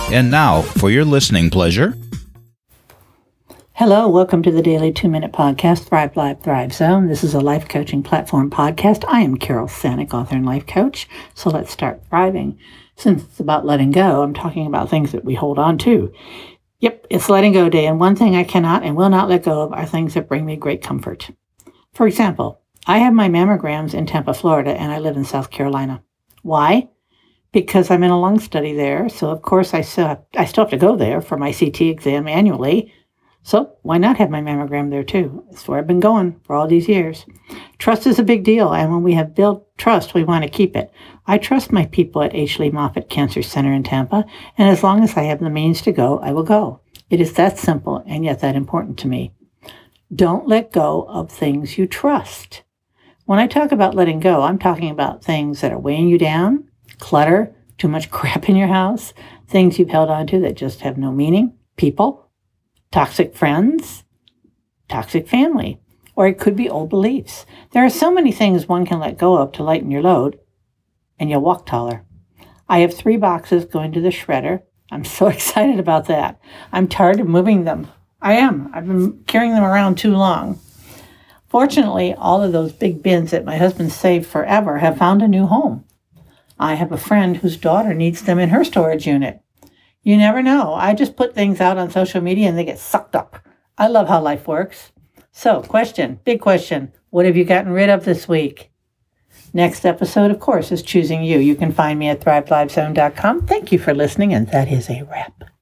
And now, for your listening pleasure. Hello, welcome to the Daily 2-Minute Podcast, Thrive Live, Thrive Zone. This is a life coaching platform podcast. I am Carol Sanick, author and life coach. So let's start thriving. Since it's about letting go, I'm talking about things that we hold on to. Yep, it's letting go day, and one thing I cannot and will not let go of are things that bring me great comfort. For example, I have my mammograms in Tampa, Florida, and I live in South Carolina. Why? Because I'm in a lung study there, so of course I still have to go there for my CT exam annually. So why not have my mammogram there too? It's where I've been going for all these years. Trust is a big deal, and when we have built trust, we want to keep it. I trust my people at H. Lee Moffitt Cancer Center in Tampa, and as long as I have the means to go, I will go. It is that simple and yet that important to me. Don't let go of things you trust. When I talk about letting go, I'm talking about things that are weighing you down, clutter, too much crap in your house, things you've held on to that just have no meaning, people, toxic friends, toxic family, or it could be old beliefs. There are so many things one can let go of to lighten your load, and you'll walk taller. I have 3 boxes going to the shredder. I'm so excited about that. I'm tired of moving them. I am. I've been carrying them around too long. Fortunately, all of those big bins that my husband saved forever have found a new home. I have a friend whose daughter needs them in her storage unit. You never know. I just put things out on social media and they get sucked up. I love how life works. So, big question. What have you gotten rid of this week? Next episode, of course, is Choosing You. You can find me at thrivelivezone.com. Thank you for listening, and that is a wrap.